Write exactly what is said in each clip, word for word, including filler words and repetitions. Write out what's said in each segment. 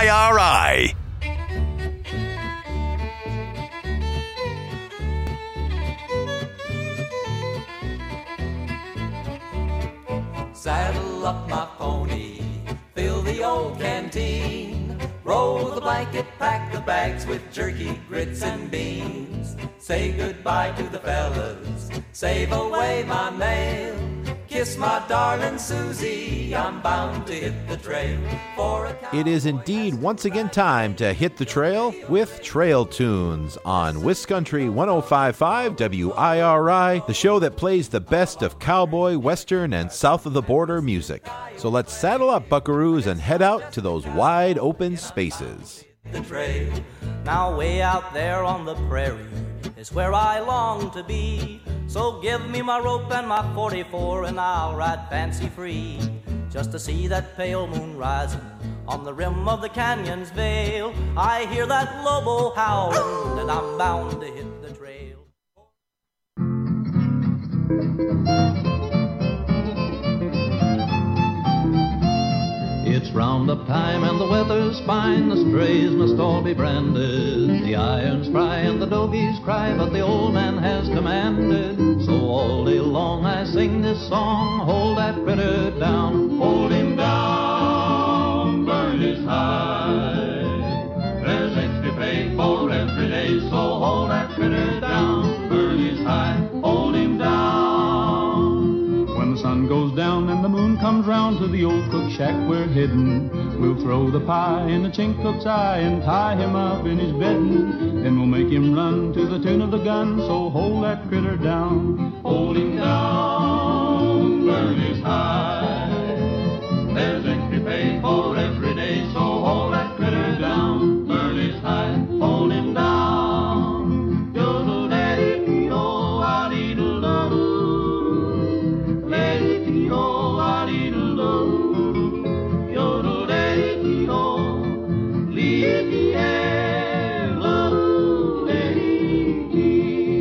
I R I. Saddle up my pony, fill the old canteen, roll the blanket, pack the bags with jerky, grits, and beans. Say goodbye to the fellas, save away my mail. Kiss my darling Susie, I'm bound to hit the trail for a It is indeed once again time to hit the trail with Trail Tunes on Wiscountry one oh five point five W I R I, the show that plays the best of cowboy, western, and south of the border music. So let's saddle up, buckaroos, and head out to those wide open spaces. The trail. Now way out there on the prairie is where I long to be. So give me my rope and my forty-four and I'll ride fancy free, just to see that pale moon rising on the rim of the canyon's veil. I hear that lobo howling and I'm bound to hit the trail. It's roundup time and the weather's fine. The strays must all be branded. The irons fry and the dogies cry, but the old man has commanded. So all day long I sing this song. Hold that critter down, hold him down, burn his hide. There's extra pay for every day, so hold that critter down, burn his hide, hold him down. When the sun goes down and the moon comes round to the old cook shack we're hidden, we'll throw the pie in the chink cook's eye and tie him up in his bedding. Then we'll make him run to the tune of the gun, so hold that critter down, hold him down, burn his hide. There's extra pay for every day, so hold that critter down, burn his hide, hold him down. Yodel-daddy-dee-do, ah-dee-doo-da-doo, daddy-dee-do, ah-dee-doo-da-doo, yodel-daddy-dee-do, leave-the-air-lo-daddy-dee.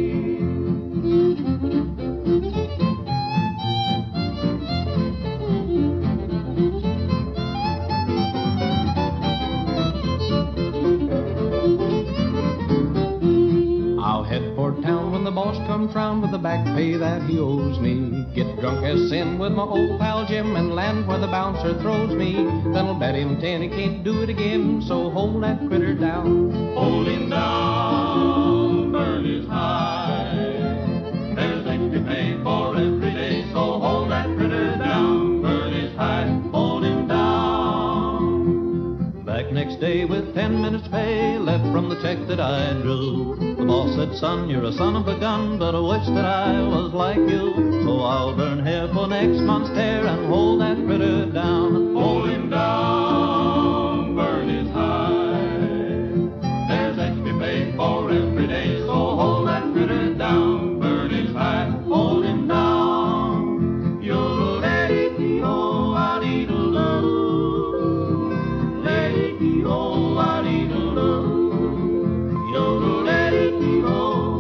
I'll head for town when the boss comes round with the back pay that he owes me. Get drunk as sin with my old pal Jim and land where the bouncer throws me. Then I'll bet him ten he can't do it again, so hold that critter down, hold him down, burn his hide. There's extra pay for every day, so hold that critter down, burn his hide, hold him down. Back next day with ten minutes pay left from the check that I drew. The boss said, son, you're a son of a gun, but I wish that I was like you. So I'll burn hair for next month's tear and hold that critter down, hold him down, burn his hide. There's extra pay for every day, so hold that critter down, burn his hide, hold him down. Yo-do-daddy-dee-oh, ah-dee-doo-da-doo, daddy-dee-oh, ah-dee-doo-da-doo, yo-do-daddy-dee-oh,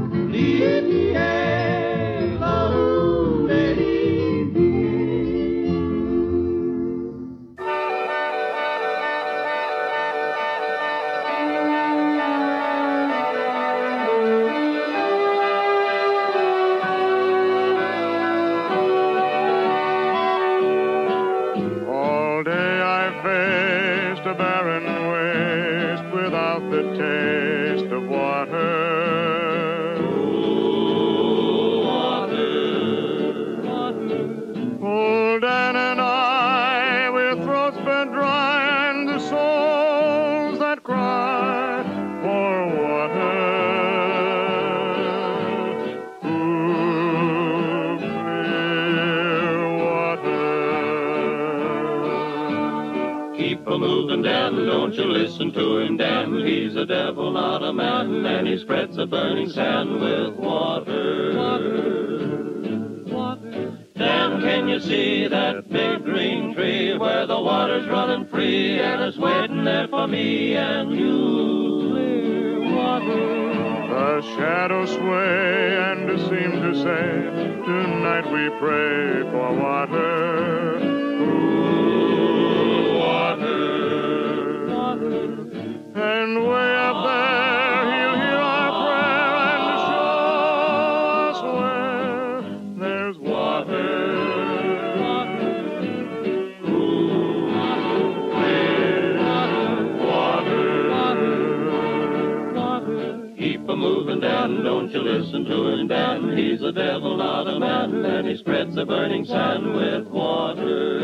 leave-the-air-lo-daddy-dee. All day I faced a barren waste without the taste of water. Old Dan and I, with throats bent dry and the souls that cry for water. Ooh, clear water. Keep a moving, Dan, don't you listen to him, Dan. He's a devil, not a man, and he spreads a burning sand with water. Dan, can you see that big green tree where the water's running free and it's waiting there for me and you? Clear water. The shadows sway and seem to say, tonight we pray for water. Ooh, water. Don't you listen to him, Dan, he's a devil, not a man, and he spreads the burning sand with water.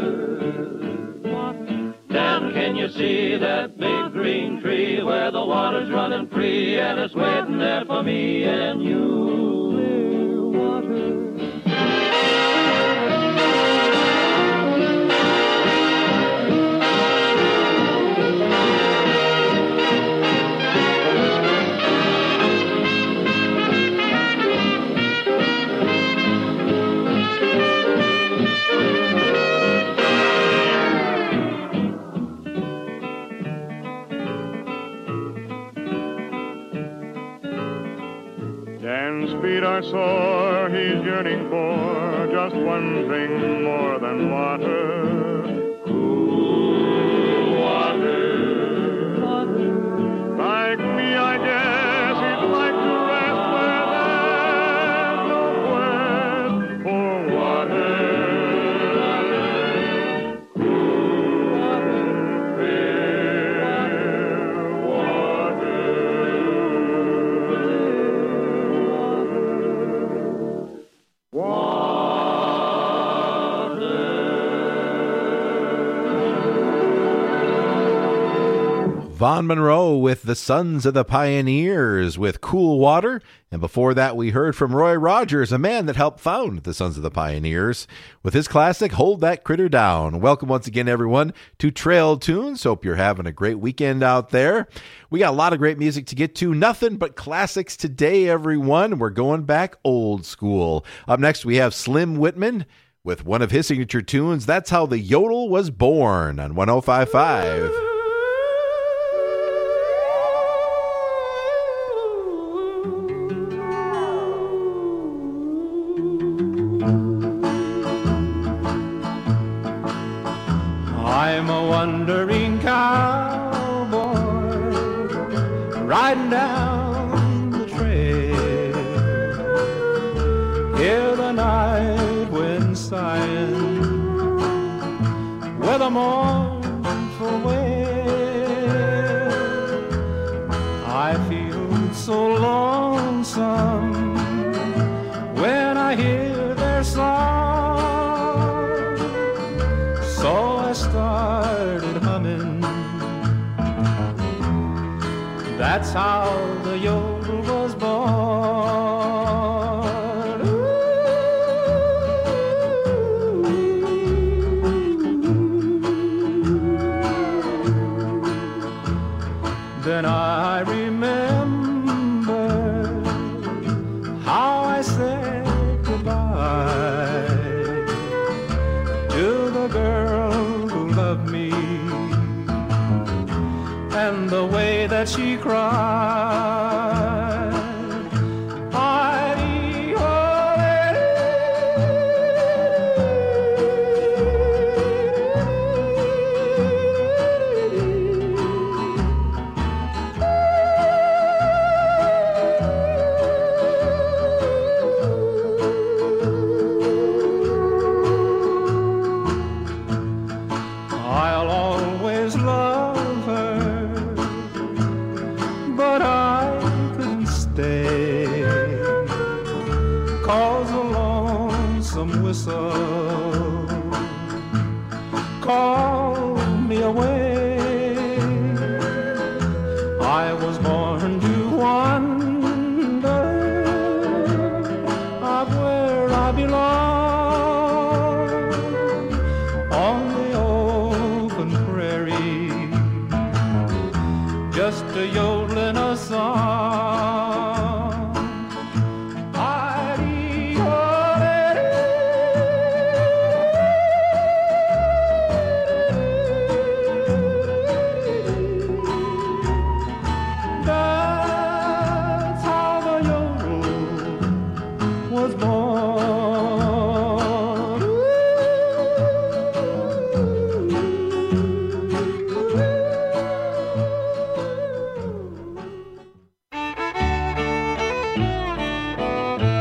Dan, can you see that big green tree where the water's running free, and it's waiting there for me and you? Clear water. Dan's feet are sore, he's yearning for just one thing more than water. Cool water. Water. Like me, I guess he'd like to rest where there's no quest for water. Cool water. Fair water. Vaughn Monroe with the Sons of the Pioneers with Cool Water. And before that, we heard from Roy Rogers, a man that helped found the Sons of the Pioneers, with his classic, Hold That Critter Down. Welcome once again, everyone, to Trail Tunes. Hope you're having a great weekend out there. We got a lot of great music to get to. Nothing but classics today, everyone. We're going back old school. Up next, we have Slim Whitman with one of his signature tunes. That's How the Yodel Was Born on one oh five point five. I'm a wandering cowboy riding down the trail. Hear the night wind sighing with a mournful wail. I feel so lonesome when I hear their song. So I started humming. That's how the yodel was born. Ooh. Then I remember how I said goodbye to the girl who loved me, and the way that she cried. I'll always love her, but I couldn't stay, 'cause a lonesome whistle called me away. I was born to wander of where I belong, on the open prairie, just a yodeling a song. That's how the yodel was born.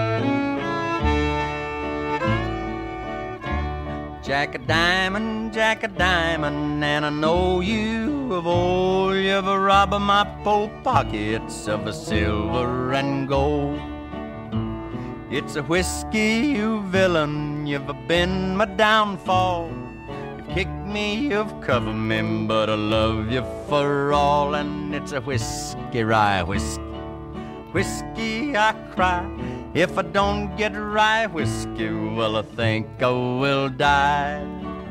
Jack a diamond, Jack jack of diamond, and I know you of old. You've robbed my poor pockets of a silver and gold. It's a whiskey, you villain, you've been my downfall. You've kicked me, you've covered me, but I love you for all. And it's a whiskey, rye whiskey, whiskey I cry. If I don't get rye whiskey, well, I think I will die.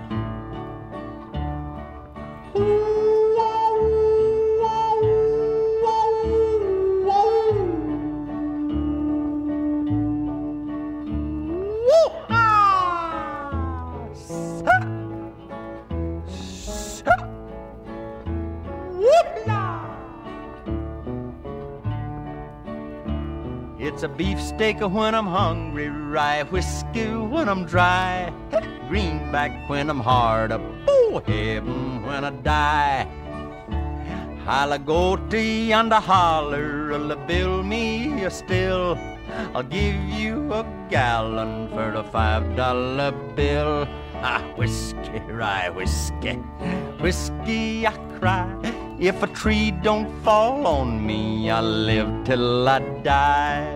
It's a beefsteak when I'm hungry, rye whiskey when I'm dry, greenback when I'm hard up, oh heaven when I die. I'll go to yonder holler, I'll build me a still. I'll give you a gallon for a five dollar bill. Ah, whiskey, rye whiskey, whiskey I cry. If a tree don't fall on me, I'll live till I die.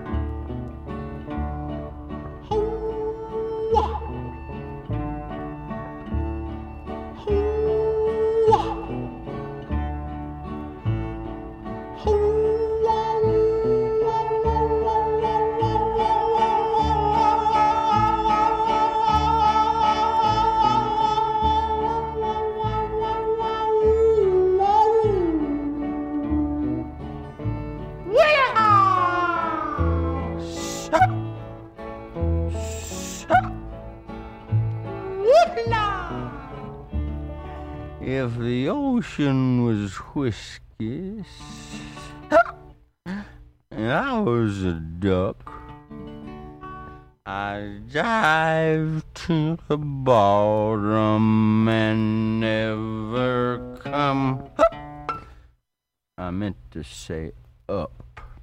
If the ocean was whiskey and I was a duck, I'd dive to the bottom and never come. I meant to say up.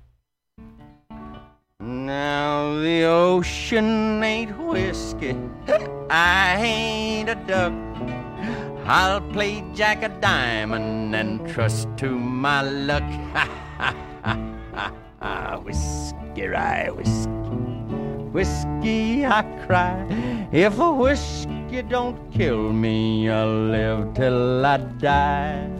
Now the ocean ain't whiskey, I ain't a duck. I'll play jack of diamond and trust to my luck. Ha ha ha ha ha. Whiskey, rye whiskey, whiskey I cry. If a whiskey don't kill me, I'll live till I die.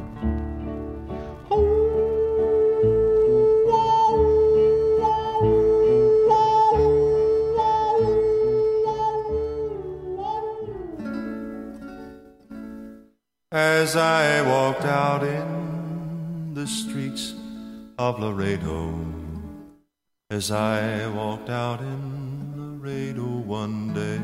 As I walked out in the streets of Laredo, as I walked out in Laredo one day,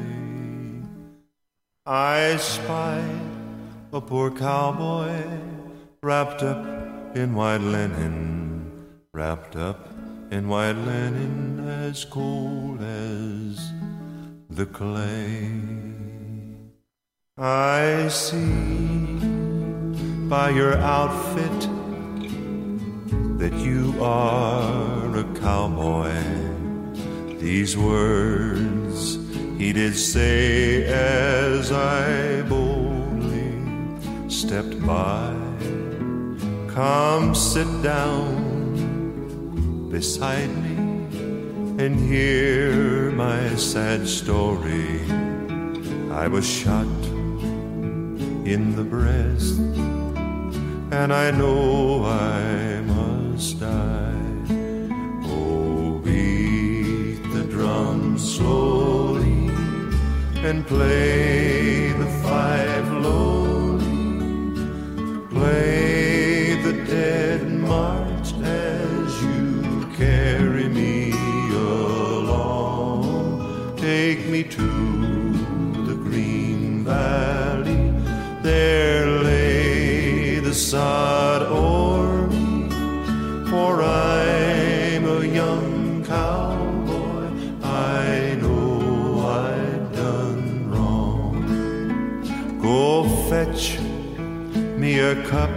I spied a poor cowboy wrapped up in white linen, wrapped up in white linen as cold as the clay. I see by your outfit that you are a cowboy. These words he did say as I boldly stepped by. Come sit down beside me and hear my sad story. I was shot in the breast, and I know I must die. Oh, beat the drum slowly and play the five lowly. Play the dead march as you carry me along. Take me to the green valley, there lay the sod o'er me, for I'm a young cowboy, I know I've done wrong. Go fetch me a cup,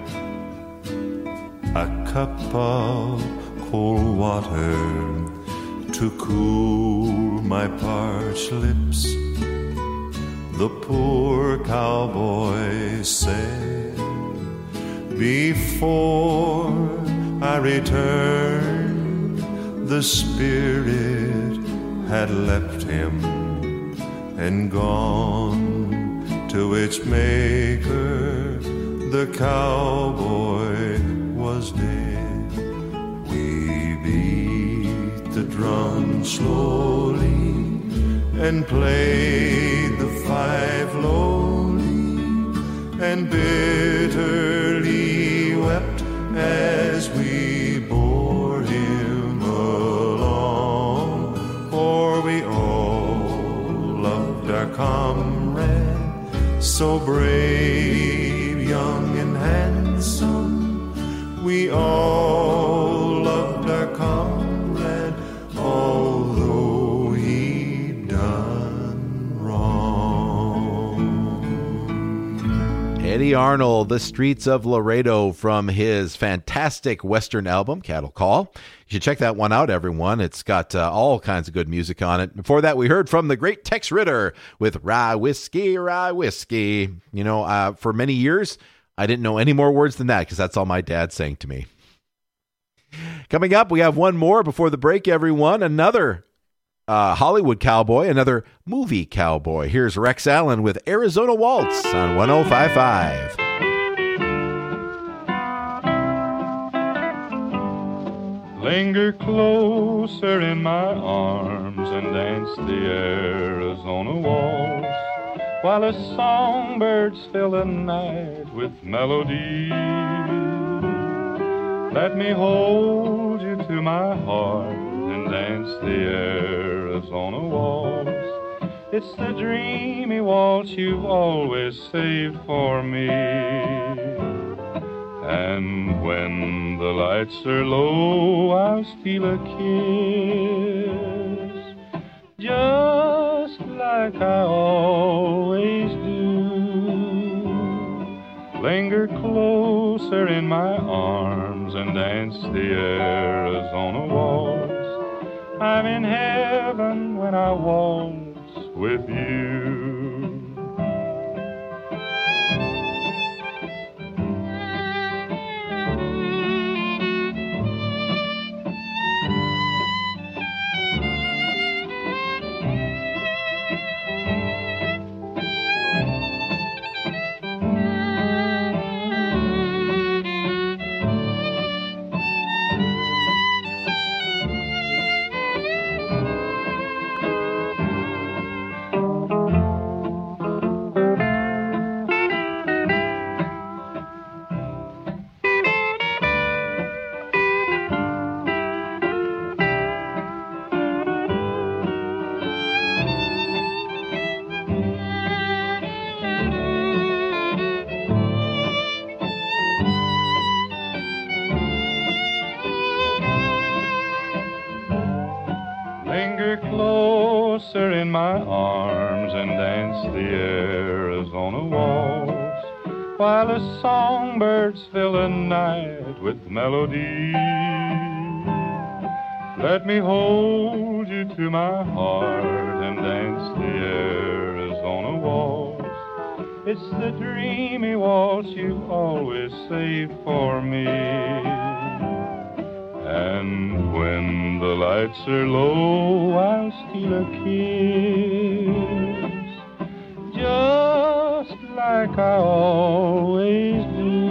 a cup of cold water to cool my parched lips. the poor cowboy said, before I returned, the spirit had left him and gone to its maker. The cowboy was dead. We beat the drum slowly and played the five lowly, and bitterly wept as we bore him along. For we all loved our comrade, so brave, young and handsome. We all loved our comrade, although he'd done wrong. Eddie Arnold, The Streets of Laredo, from his fantastic Western album, Cattle Call. You should check that one out, everyone. It's got uh, all kinds of good music on it. Before that, we heard from the great Tex Ritter with Rye Whiskey, Rye Whiskey. You know, uh, for many years, I didn't know any more words than that because that's all my dad sang to me. Coming up, we have one more before the break, everyone. Another uh, Hollywood cowboy, another movie cowboy. Here's Rex Allen with Arizona Waltz on one oh five point five. Linger closer in my arms and dance the Arizona waltz, while the songbirds fill the night with melody. Let me hold you to my heart and dance the Arizona waltz. It's the dreamy waltz you've always saved for me. And when the lights are low, I'll steal a kiss, just like I always do. Linger closer in my arms and dance the Arizona waltz. I'm in heaven when I waltz with you. Closer in my arms and dance the Arizona waltz, while the songbirds fill the night with melody. Let me hold you to my heart and dance the Arizona waltz. It's the dreamy waltz you always saved for me. And when the lights are low, I'll steal a kiss, just like I always do.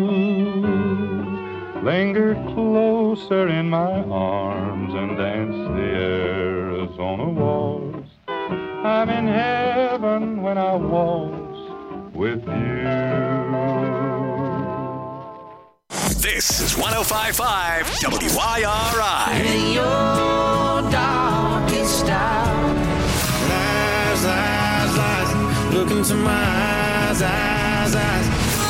Linger closer in my arms and dance the Arizona waltz. I'm in heaven when I waltz with you. This is one oh five point five W I R I. In your darkest hour, lies, lies, lies, look into my eyes, eyes, eyes.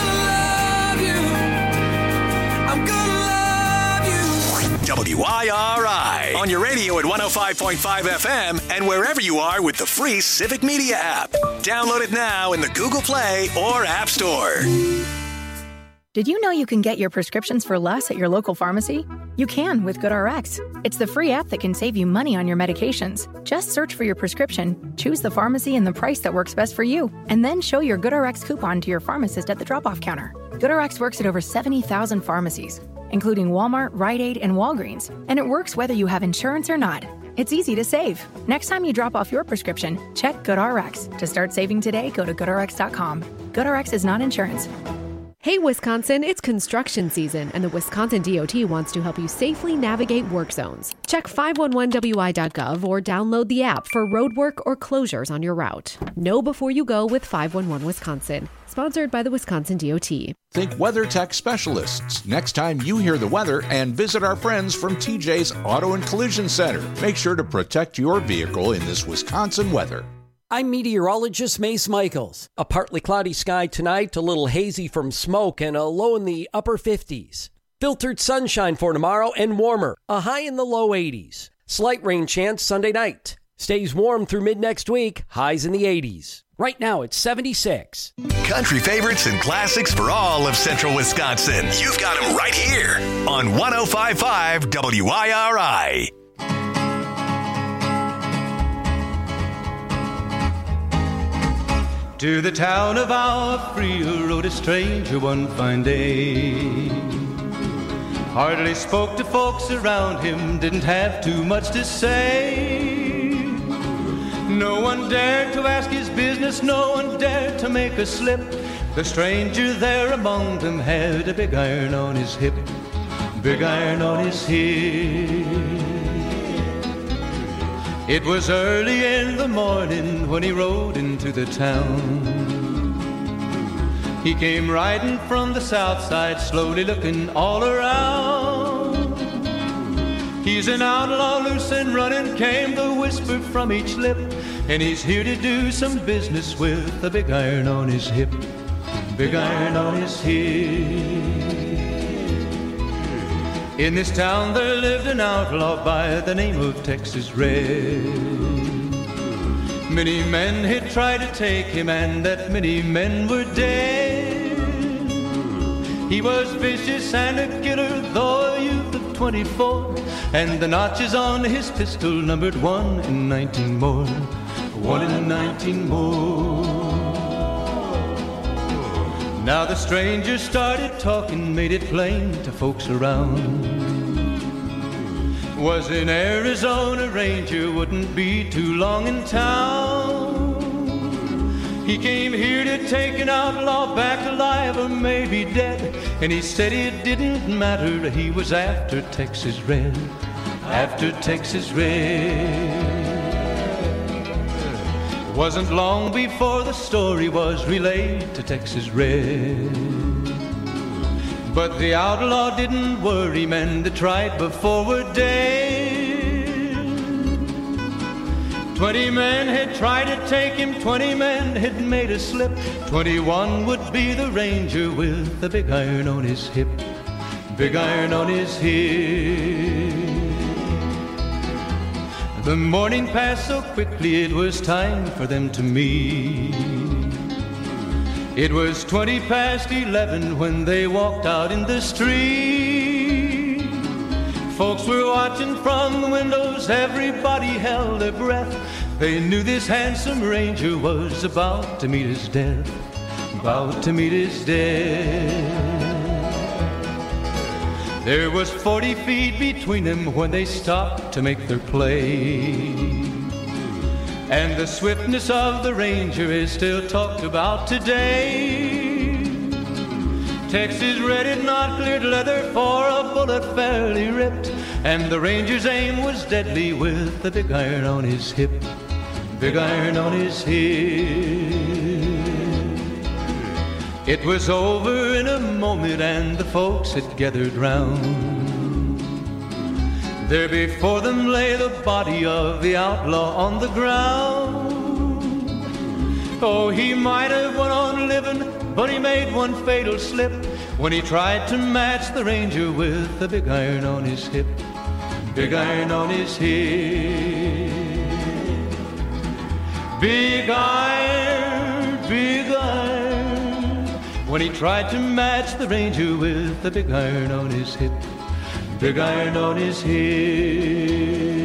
I'm gonna love you. I'm gonna love you. W I R I. On your radio at one oh five point five F M and wherever you are with the free Civic Media app. Download it now in the Google Play or App Store. Did you know you can get your prescriptions for less at your local pharmacy? You can with GoodRx. It's the free app that can save you money on your medications. Just search for your prescription, choose the pharmacy and the price that works best for you, and then show your GoodRx coupon to your pharmacist at the drop-off counter. GoodRx works at over seventy thousand pharmacies, including Walmart, Rite Aid, and Walgreens, and it works whether you have insurance or not. It's easy to save. Next time you drop off your prescription, check GoodRx. To start saving today, go to good r x dot com. GoodRx is not insurance. Hey, Wisconsin, it's construction season, and the Wisconsin D O T wants to help you safely navigate work zones. Check five one one w i dot gov or download the app for road work or closures on your route. Know before you go with five one one Wisconsin. Sponsored by the Wisconsin D O T. Think WeatherTech specialists next time you hear the weather and visit our friends from T J's Auto and Collision Center. Make sure to protect your vehicle in this Wisconsin weather. I'm meteorologist Mace Michaels. A partly cloudy sky tonight, a little hazy from smoke, and a low in the upper fifties. Filtered sunshine for tomorrow and warmer, a high in the low eighties. Slight rain chance Sunday night. Stays warm through mid-next week, highs in the eighties. Right now it's seventy-six. Country favorites and classics for all of central Wisconsin. You've got them right here on one oh five point five W I R I. To the town of Alfrea rode a stranger one fine day. Hardly spoke to folks around him, didn't have too much to say. No one dared to ask his business, no one dared to make a slip. The stranger there among them had a big iron on his hip, big iron on his hip. It was early in the morning when he rode into the town. He came riding from the south side, slowly looking all around. He's an outlaw, loose and running, came the whisper from each lip, and he's here to do some business with a big iron on his hip, big iron on his hip. In this town there lived an outlaw by the name of Texas Red. Many men had tried to take him, and that many men were dead. He was vicious and a killer, though a youth of twenty-four, and the notches on his pistol numbered one in nineteen more, one in nineteen more. Now the stranger started talking, made it plain to folks around. Was an Arizona Ranger, wouldn't be too long in town. He came here to take an outlaw back alive or maybe dead, and he said it didn't matter, he was after Texas Red, after Texas Red. Wasn't long before the story was relayed to Texas Red. But the outlaw didn't worry, men that tried before were dead. Twenty men had tried to take him, twenty men had made a slip. Twenty-one would be the ranger with the big iron on his hip, big iron on his hip. The morning passed so quickly, it was time for them to meet. It was twenty past eleven when they walked out in the street. Folks were watching from the windows, everybody held their breath. They knew this handsome ranger was about to meet his death, about to meet his death. There was forty feet between them when they stopped to make their play. And the swiftness of the ranger is still talked about today. Texas Red had not cleared leather for a bullet fairly ripped, and the ranger's aim was deadly with the big iron on his hip, big iron on his hip. It was over in a moment and the folks had gathered round. There before them lay the body of the outlaw on the ground. Oh, he might have went on living, but he made one fatal slip when he tried to match the ranger with the big iron on his hip, big iron on his hip. Big iron, big iron, when he tried to match the ranger with the big iron on his hip. Big iron on his hip.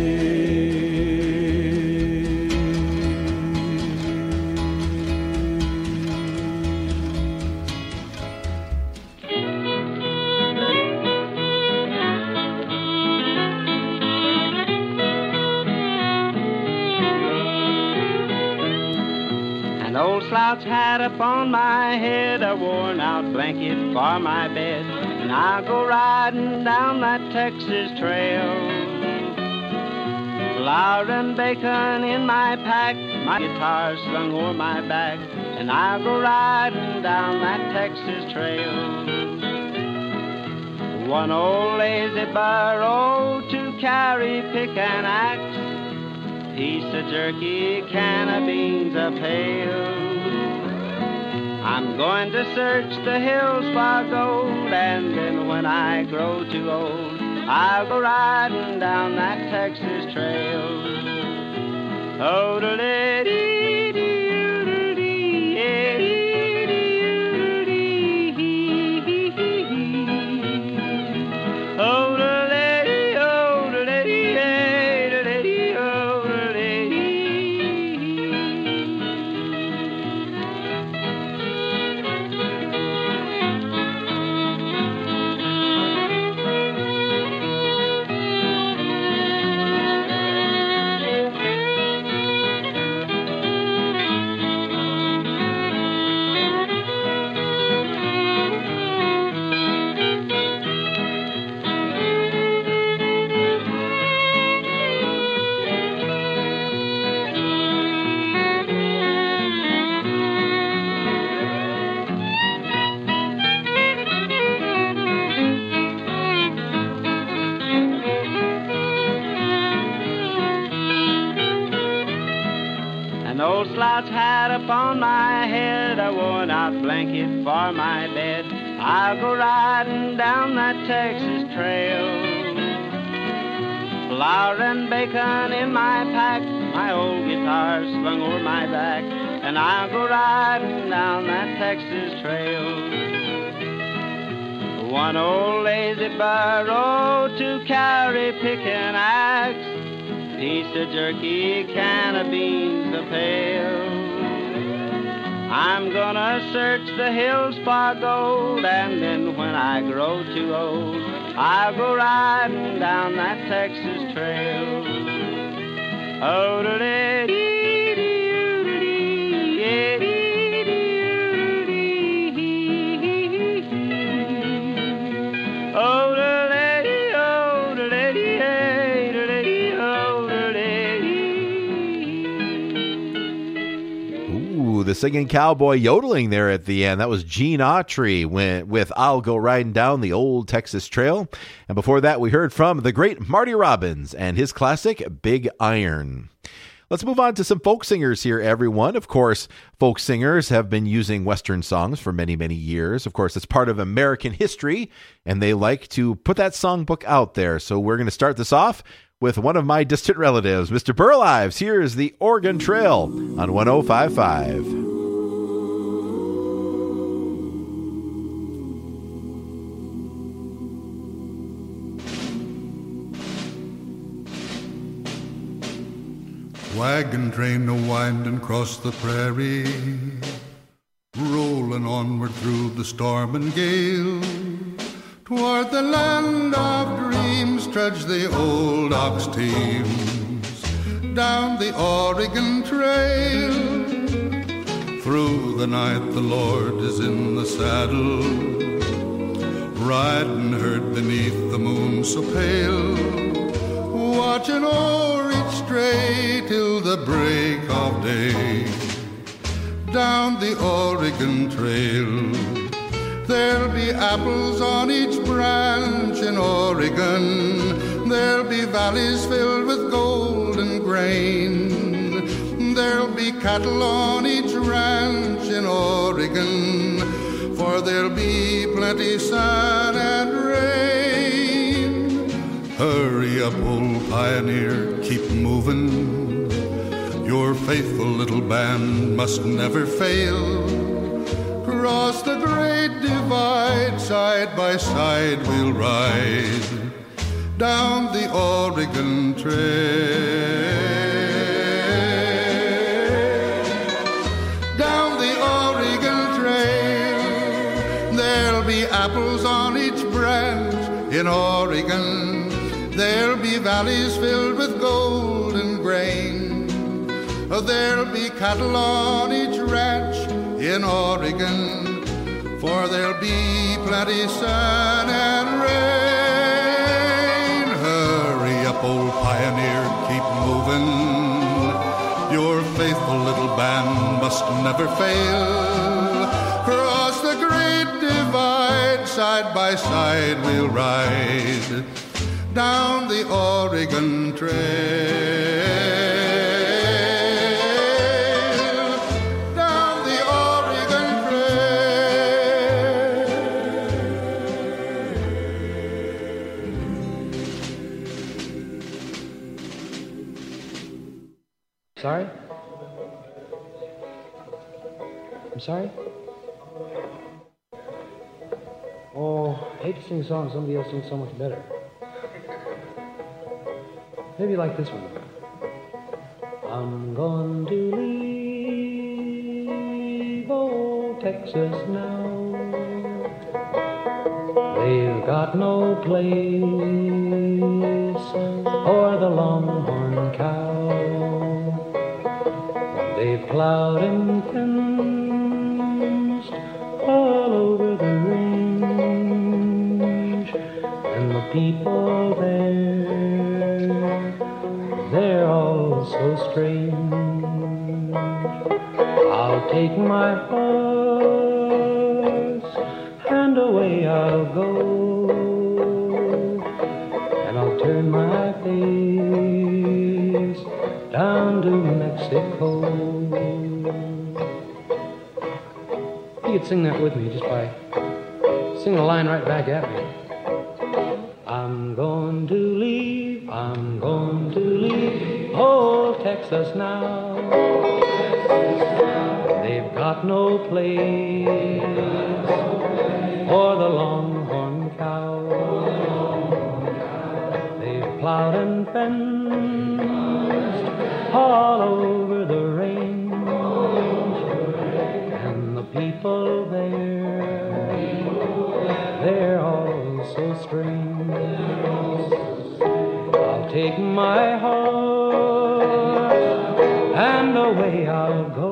Old slouch hat upon my head, a worn-out blanket for my bed, and I'll go riding down that Texas trail. Flour and bacon in my pack, my guitar slung o'er my back, and I'll go riding down that Texas trail. One old lazy burro to carry pick and axe, piece of jerky, can of beans, a pail. I'm going to search the hills for gold, and then when I grow too old, I'll go riding down that Texas trail. Oh, the lady. Slouch hat upon my head, a worn-out blanket for my bed. I'll go riding down that Texas trail. Flour and bacon in my pack, my old guitar slung over my back, and I'll go riding down that Texas trail. One old lazy burro to carry pick and axe, piece of jerky, can of beans, a pail. I'm gonna search the hills for gold, and then when I grow too old, I'll go riding down that Texas trail. Oh, the lady. Oh, the lady, oh, the lady, hey, the lady, oh, the lady. Ooh, the singing cowboy yodeling there at the end. That was Gene Autry with, with I'll Go Riding Down the Old Texas Trail. And before that, we heard from the great Marty Robbins and his classic Big Iron. Let's move on to some folk singers here, everyone. Of course, folk singers have been using Western songs for many, many years. Of course, it's part of American history, and they like to put that songbook out there. So we're going to start this off with one of my distant relatives, Mister Burl Ives. Here's the Oregon Trail on one oh five point five. Wagon train a-winding across the prairie, rolling onward through the storm and gale. Toward the land of dreams trudge the old ox teams down the Oregon Trail. Through the night the Lord is in the saddle, riding herd beneath the moon so pale, watching o'er each stray till the break of day. Down the Oregon Trail, there'll be apples on each branch in Oregon. There'll be valleys filled with golden grain. There'll be cattle on each ranch in Oregon, for there'll be plenty sun and rain. Hurry up, old pioneer, keep moving. Your faithful little band must never fail. Cross the great divide, side by side we'll ride down the Oregon Trail. Down the Oregon Trail, there'll be apples on each branch in Oregon. There'll be valleys filled with golden grain. There'll be cattle on each ranch in Oregon, for there'll be plenty sun and rain. Hurry up, old pioneer, keep moving. Your faithful little band must never fail. Cross the great divide, side by side we'll ride down the Oregon Trail. Sorry? I'm sorry? Oh, I hate to sing songs somebody else sings so much better. Maybe like this one. I'm going to leave old Texas now. They've got no place for the longhorn cow. They've plowed and fenced all over the range, and the people there, they're all so strange. I'll take my horse and away I'll go, and I'll turn my face down to Mexico. You could sing that with me just by singing a line right back at me. I'm going to leave, I'm going to leave old Texas now. They've got no place for the longhorn cow. They've plowed and fenced all over the range, and the people there, they're all so strange. I'll take my horse and away I'll go,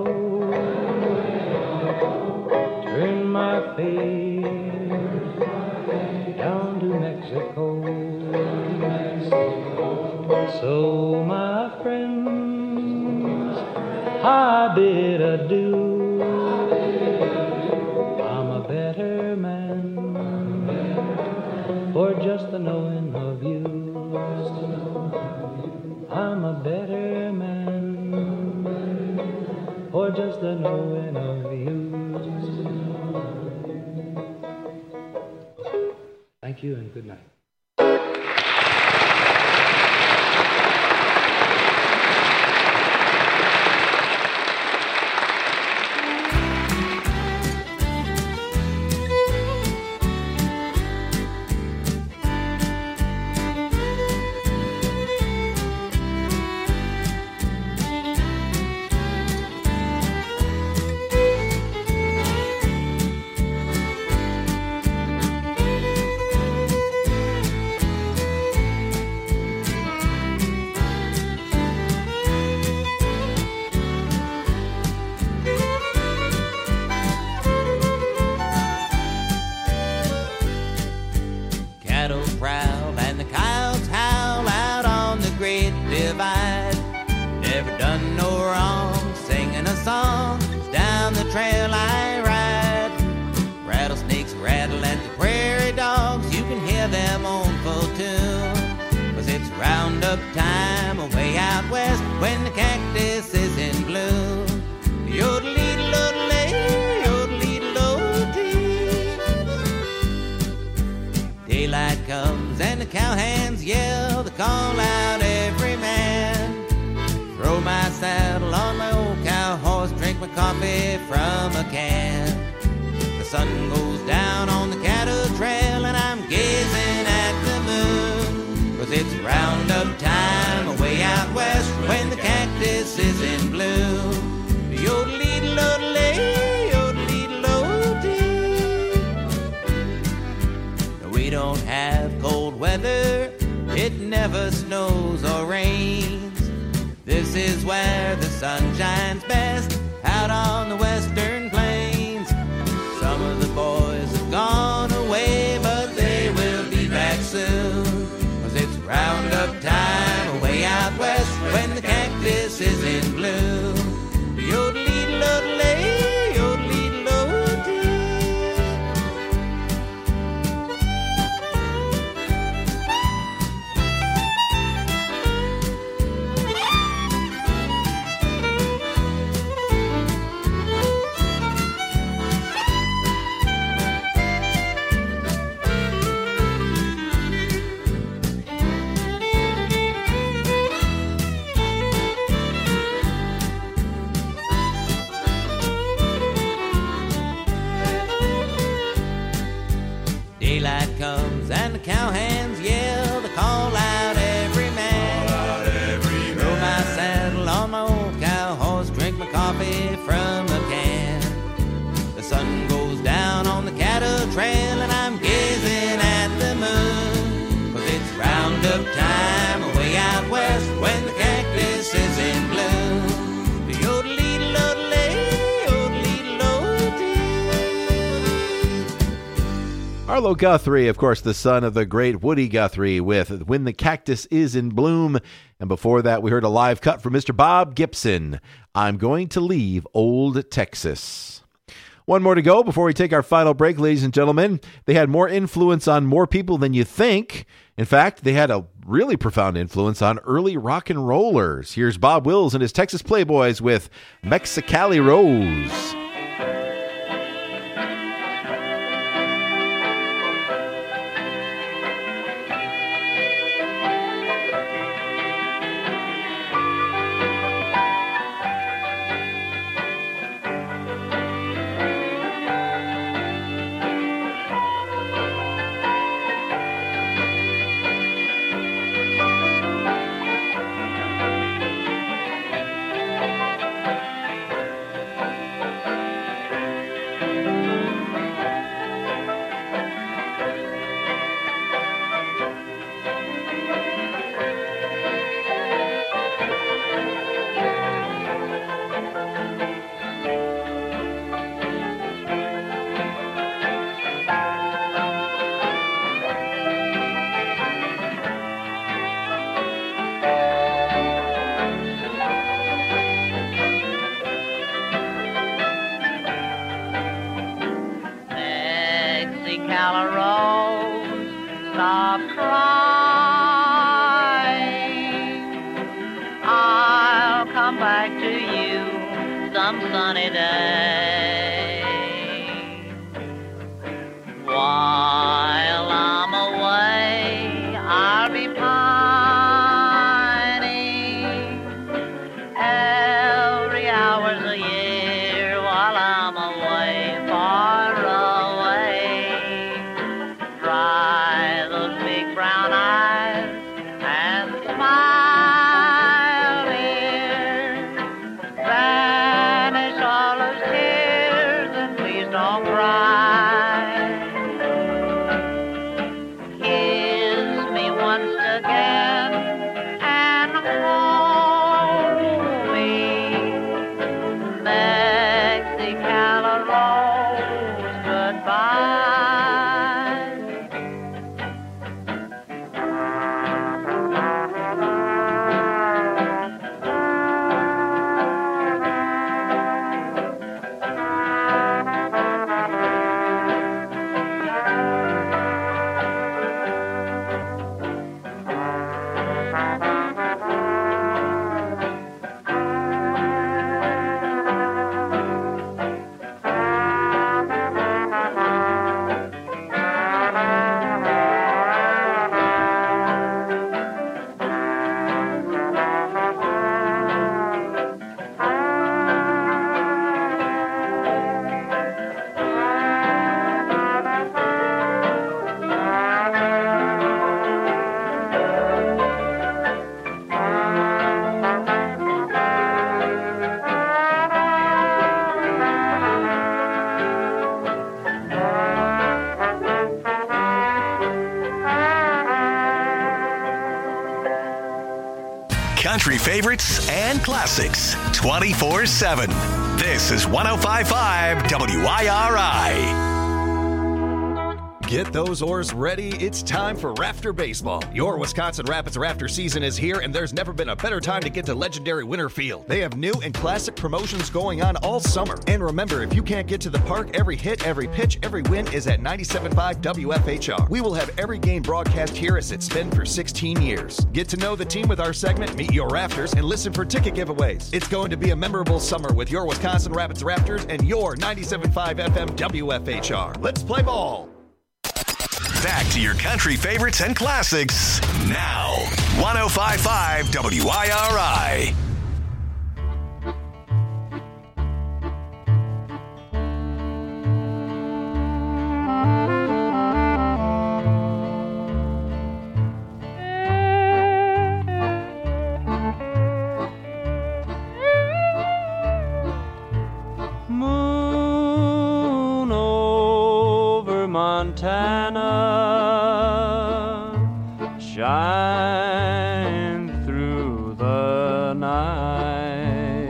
turn my face down to Mexico. So my friends, I bid adieu. I'm a better man for just the knowing of you. I'm a better man for just the knowing of you. Thank you and good night. sun goes down on the cattle trail and I'm gazing at the moon. 'Cause it's roundup time away out west when the cactus is in bloom. Yodelee-lodelee, yodelee-lodee. We don't have cold weather, it never snows or rains. This is where the sun shines best, out on the western plains. Some of the boys have gone away, but they will be back soon. 'Cause it's roundup time away out west when the cactus is in bloom. Yodelee-lodelee, yodelee-lodee. Daylight comes and the cowhands yell to call out every man. Throw my saddle on my old cow horse, drink my coffee from a can. The sun goes down on the cattle trail and I'm gazing at the moon. 'Cause it's roundup time away out west when the cactus is in bloom. Yodelee-lodelee, yodelee-lodee. Arlo Guthrie, of course, the son of the great Woody Guthrie with When the Cactus is in Bloom. And before that, we heard a live cut from Mister Bob Gibson, I'm Going to Leave Old Texas. One more to go before we take our final break, ladies and gentlemen. They had more influence on more people than you think. In fact, they had a really profound influence on early rock and rollers. Here's Bob Wills and his Texas Playboys with Mexicali Rose. Stop crying. I'll come back to you some sunny day. While I'm away, I'll be pining. Every hour's a year while I'm away, far away. Dry those big brown country favorites and classics twenty-four seven. This is one oh five point five W I R I. Get those oars ready. It's time for Rafter Baseball. Your Wisconsin Rapids Rafter season is here, and there's never been a better time to get to legendary Winter Field. They have new and classic promotions going on all summer. And remember, if you can't get to the park, every hit, every pitch, every win is at ninety-seven point five W F H R. We will have every game broadcast here as it's been for sixteen years. Get to know the team with our segment, Meet Your Rafters, and listen for ticket giveaways. It's going to be a memorable summer with your Wisconsin Rapids Raptors and your ninety-seven point five F M W F H R. Let's play ball. Back to your country favorites and classics now. one oh five point five W I R I. Moon over Montana, shine through the night.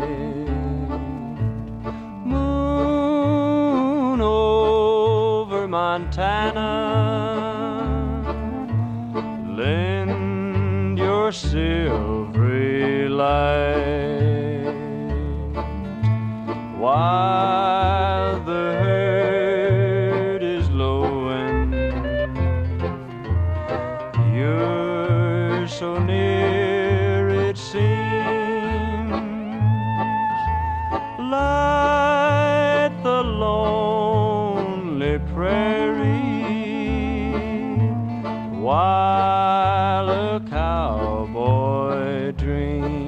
Moon over Montana, lend your silvery light while the herd is lowing. You're so near, it seems. Light the lonely prairie while a cowboy dreams.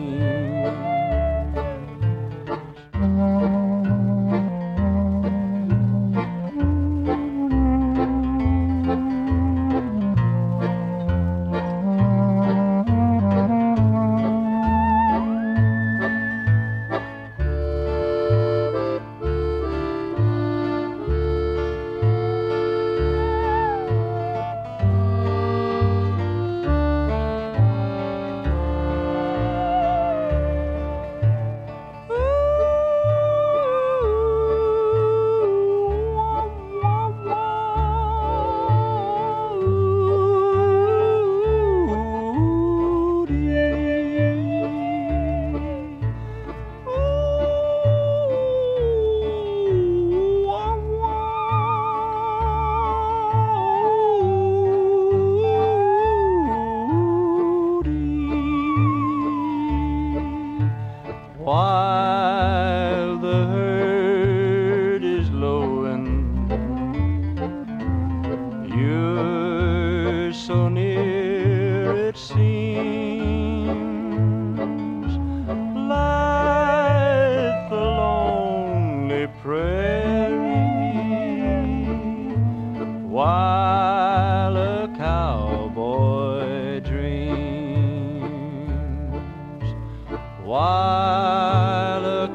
While the herd is lowing, you're so near, it seems. Light the lonely prairie while a cowboy dreams. While a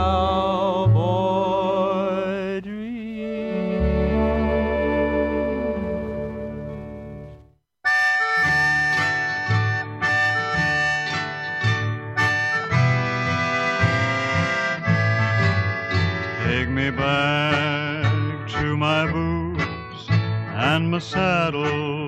cowboy dreams. Take me back to my boots and my saddle.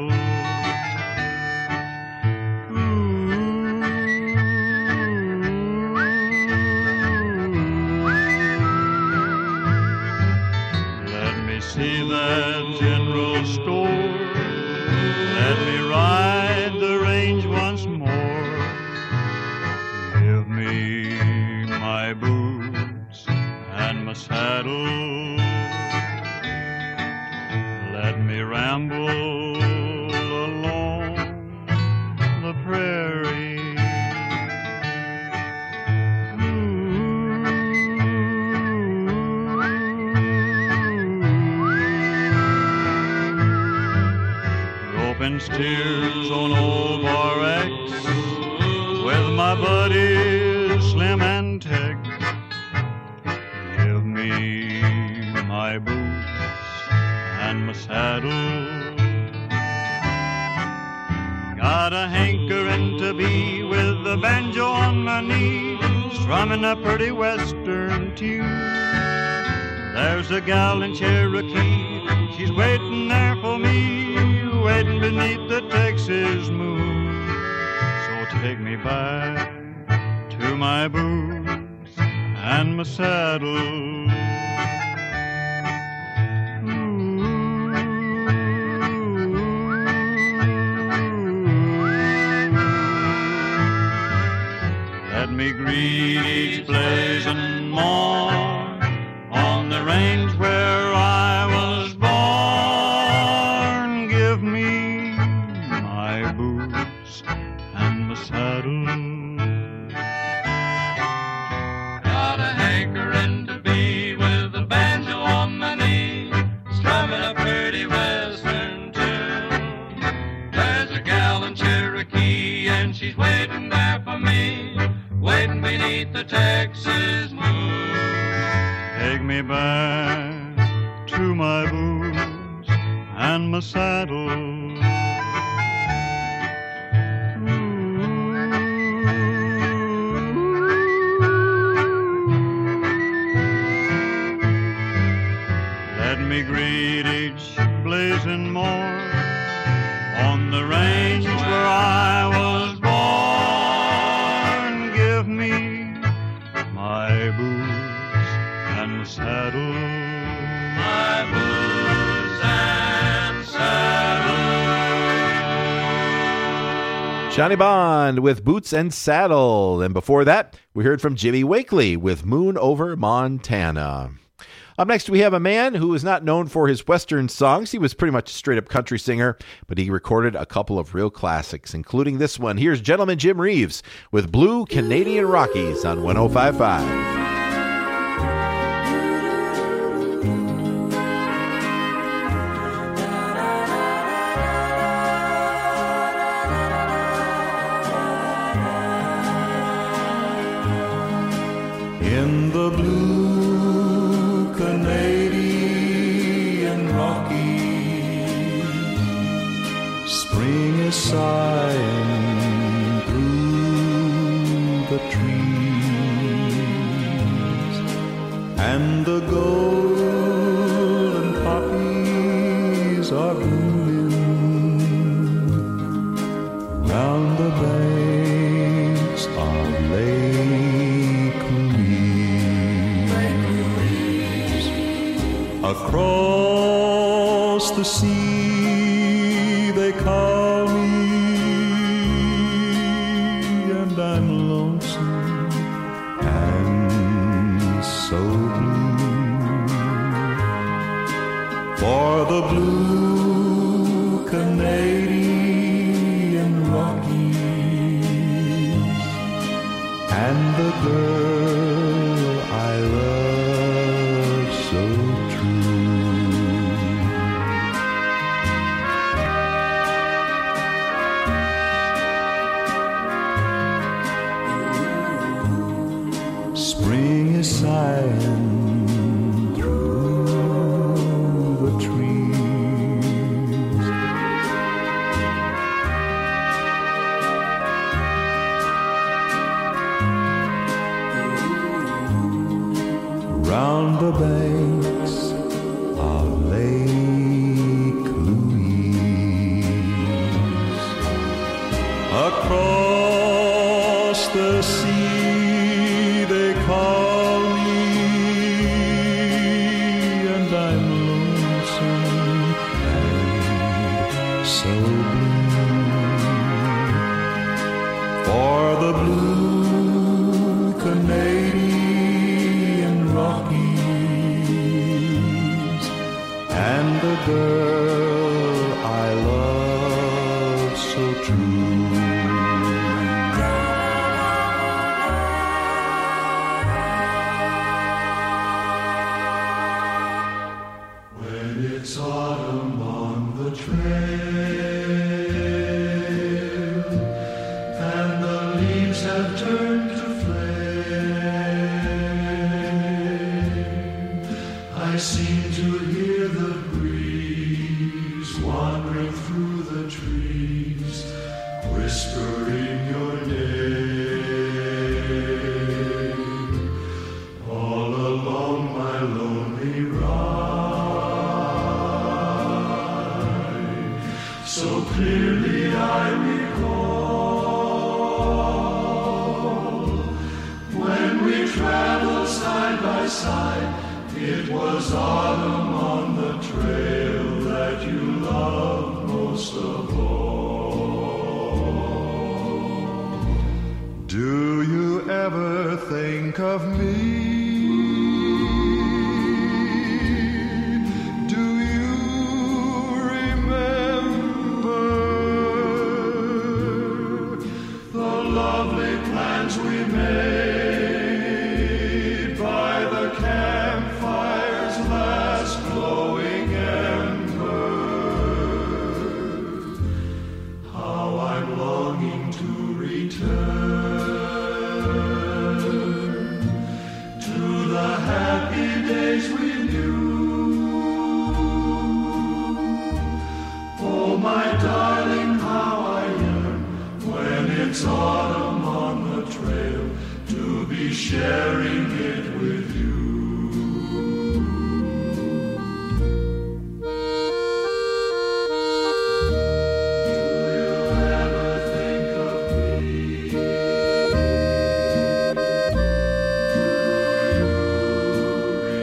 See that general store. Let me ride the range once more. Give me my boots and my saddle. Let me ramble along the prairie. Steers on old Bar X with my buddies Slim and Tex. Give me my boots and my saddle. Got a hankering to be with the a banjo on my knee, strumming a pretty western tune. There's a gal in Cherokee, she's waiting there for me, waiting beneath the Texas moon. So take me back to my boots and my saddle. Let me greet each blazing morn on the range where I was born. Give me my boots and my saddle. Got a hankering to be with a banjo on my knee, strumming a pretty western tune. There's a gal in Cherokee and she's waiting there for me, waiting beneath the Texas moon. Take me back to my boots and my saddle. Let me greet each blazing morn on the range where I was born. Give me my boots and saddle. My boots and saddle. Johnny Bond with Boots and Saddle. And before that, we heard from Jimmy Wakely with Moon Over Montana. Up next, we have a man who is not known for his Western songs. He was pretty much a straight-up country singer, but he recorded a couple of real classics, including this one. Here's Gentleman Jim Reeves with Blue Canadian Rockies on one oh five point five. In the blue Canadian Rockies, spring is sighing through the trees, and the golden poppies are blooming round the banks of Lake Louise. Across the sea they call me, and I'm lonesome and so blue, for the blue Canadian Rockies and the girl I love so true. Spring is sighing through the trees, round the banks of Lake Louise. Across the sea they call me, and I'm lonesome and so blue, for the blue Canadian Rockies and the girl I love so true. When it's autumn on the trail and the leaves have turned to flame, I seem to hear the breeze wandering through the trees, whispering your name. So clearly I recall when we traveled side by side. It was autumn on the trail that you loved most of all. Do you ever think of me? Sharing it with you. Do you ever think of me? Do you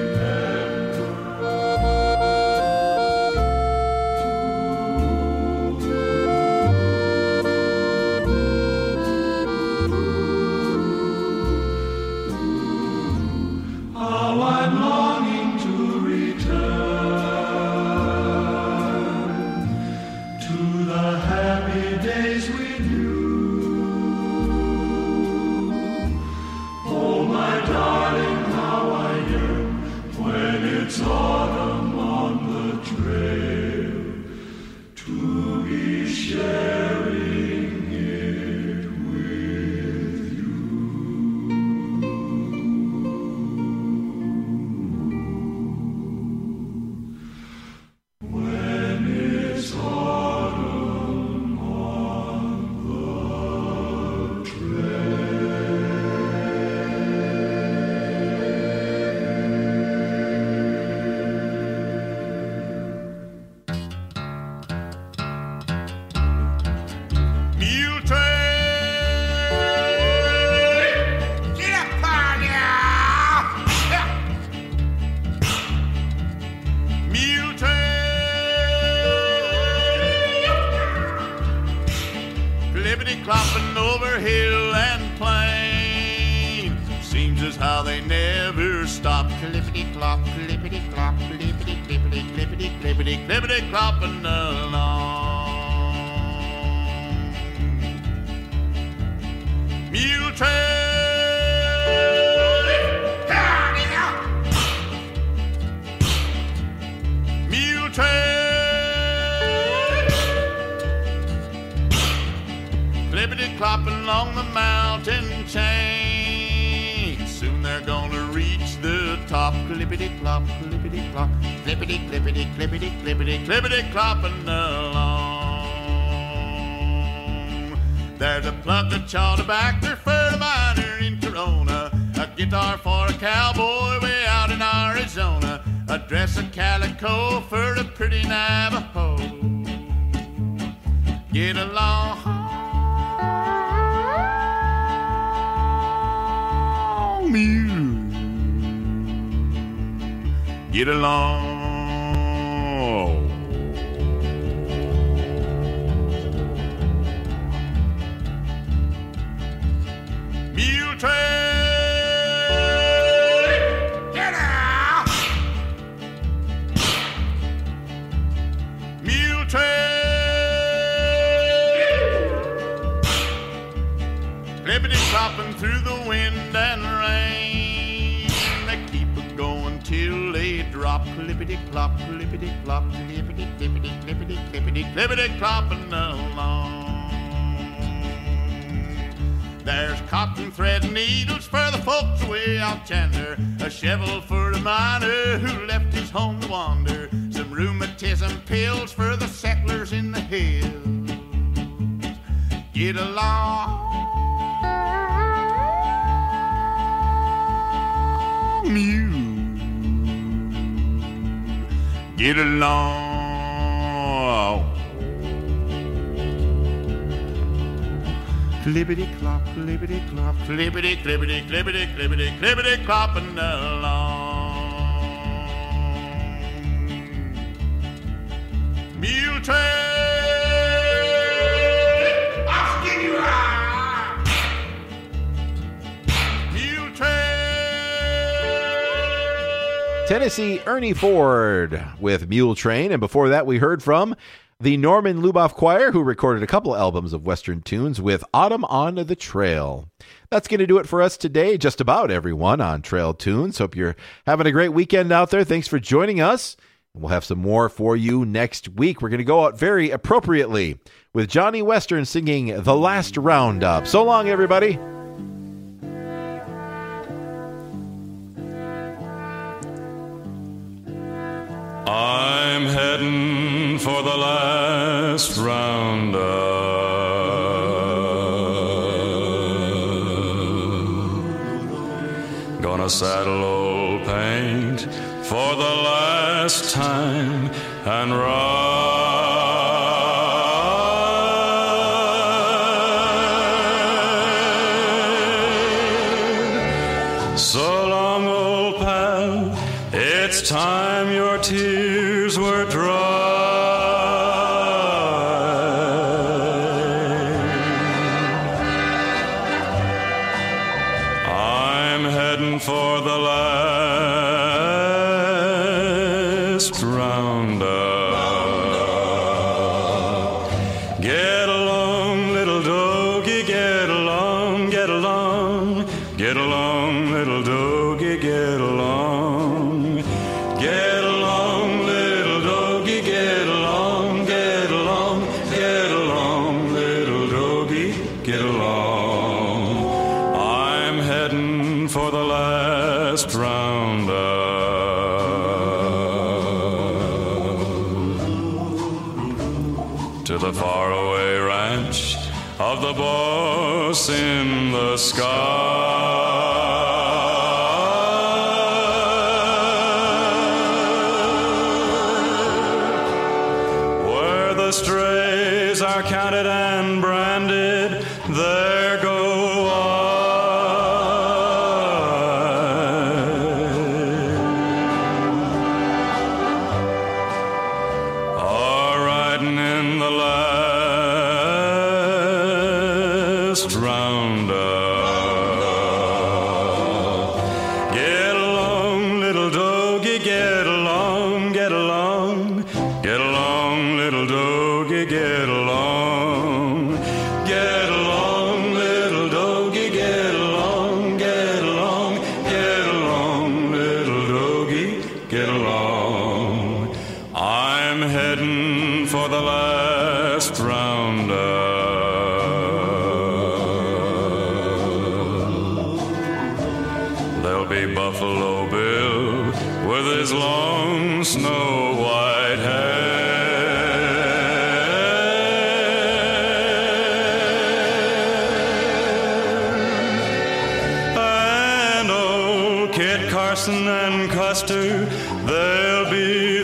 clopping over hill and plain. Seems as how they never stop. Clippity clop, clippity clop, clippity clippity clippity clippity clippity clopping along. Mule train. Mule train. Clippity clopping along the mountain chain. Soon they're gonna reach the top. Clippity clop, clippity clop, clippity clippity clippity clippity clippity clopping along. There's a plug that chawed back there for the miner in Corona, a guitar for a cowboy way out in Arizona, a dress of calico for a pretty Navajo. Get along. Get along. Mule train. Get out. Mule train. Clippity clopping through the wind and rain. They keep it going till they drop. Clippity clop, clippity clop, clippity clippity clippity clippity clippity clopping along. There's cotton thread and needles for the folks away out yonder, a shovel for the miner who left his home to wander, some rheumatism pills for the settlers in the hills. Get along. Mule. Get along. Clippity clop, clippity clop, clippity, clippity, clippity, clippity, clippity clopping along. Mule train, I'll skin you out. Mule train. Tennessee Ernie Ford with Mule Train. And before that, we heard from the Norman Luboff Choir, who recorded a couple albums of Western tunes with Autumn on the Trail. That's going to do it for us today, just about everyone on Trail Tunes. Hope you're having a great weekend out there. Thanks for joining us. We'll have some more for you next week. We're going to go out very appropriately with Johnny Western singing The Last Roundup. So long, everybody. I'm heading for the last roundup. Gonna saddle old Paint for the last time and ride. So long, old pal, it's time your tears were dry. I'm heading for the last roundup. Get along, little doggy, get along, get along, get along, little doggy, get along. Get along, little doggy, get along, get along, get along, little doggy, get along. I'm heading for the last roundup. To the faraway ranch of the boss in the sky. Strays are counted and branded, there go I, a-riding in the last roundup. Get along, little doggy, get along, get along, get along, little doggy, get along. Get along, little doggy, get along, get along, get along, little doggy, get along. I'm heading for the last roundup. There'll be Buffalo Bill with his long snow white hair. Kit Carson and Custer, they'll be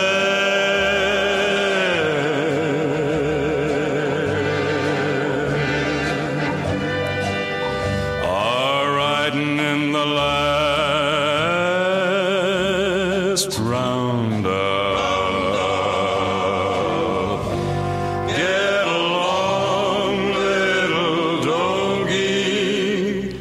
there. A-riding in the last roundup. Get along, little doggy.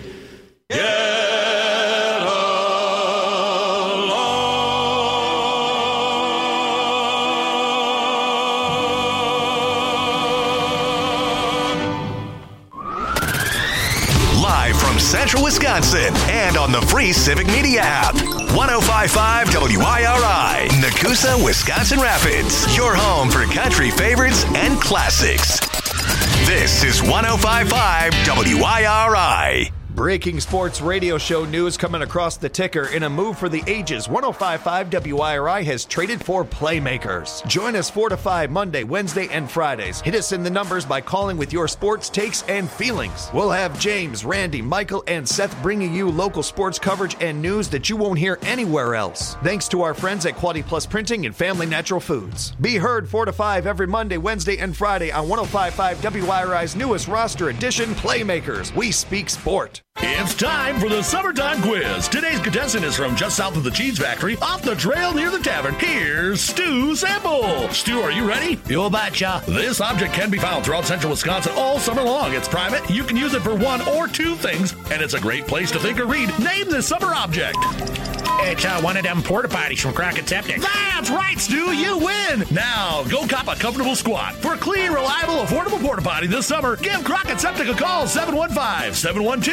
Central Wisconsin and on the free Civic Media app. one oh five point five W I R I, Nakusa, Wisconsin Rapids. Your home for country favorites and classics. This is one oh five point five W I R I. Breaking sports radio show news coming across the ticker. In a move for the ages, one oh five point five W I R I has traded for playmakers. Join us four to five Monday, Wednesday, and Fridays. Hit us in the numbers by calling with your sports takes and feelings. We'll have James, Randy, Michael, and Seth bringing you local sports coverage and news that you won't hear anywhere else. Thanks to our friends at Quality Plus Printing and Family Natural Foods. Be heard four to five every Monday, Wednesday, and Friday on one oh five point five W I R I's newest roster edition, Playmakers. We speak sport. It's time for the Summertime Quiz. Today's contestant is from just south of the cheese factory, off the trail near the tavern. Here's Stu Sample. Stu, are you ready? You betcha. This object can be found throughout central Wisconsin all summer long. It's private. You can use it for one or two things, and it's a great place to think or read. Name this summer object. It's uh, one of them porta potties from Crockett Septic. That's right, Stu. You win. Now, go cop a comfortable squat. For a clean, reliable, affordable porta potty this summer, give Crockett Septic a call, seven one five, seven one two